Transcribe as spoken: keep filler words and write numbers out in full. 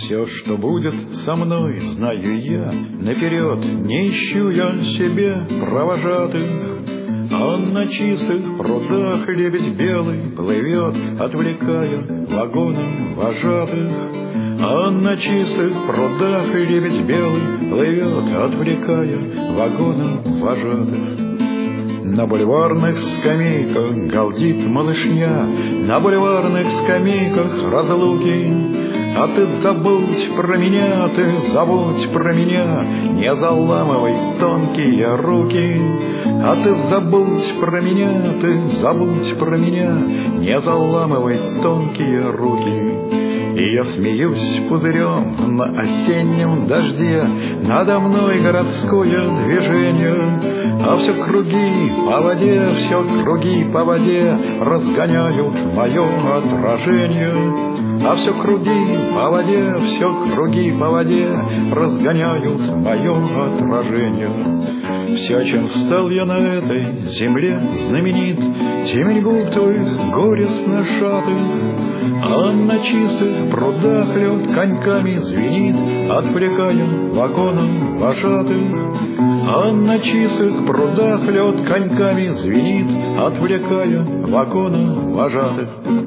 Все, что будет со мной, знаю я наперед, не ищу я себе провожатых. А на чистых прудах лебедь белый плывет, отвлекая вагоном вожатых. А на чистых прудах лебедь белый плывет, отвлекая вагоном вожатых. На бульварных скамейках галдит малышня, на бульварных скамейках разлуки. А ты забудь про меня, ты забудь про меня, не заламывай тонкие руки. А ты забудь про меня, ты забудь про меня, не заламывай тонкие руки. И я смеюсь пузырем на осеннем дожде, надо мной городское движение. А все круги по воде, все круги по воде разгоняют мое отражение. А все круги по воде, все круги по воде разгоняют мое отражение. Все, чем стал я на этой земле знаменит, темень губ твоих горестно шатых. А на чистых прудах лед коньками звенит, отвлекая вагоном вожатых. А на чистых прудах лед коньками звенит, отвлекая вагоном вожатых.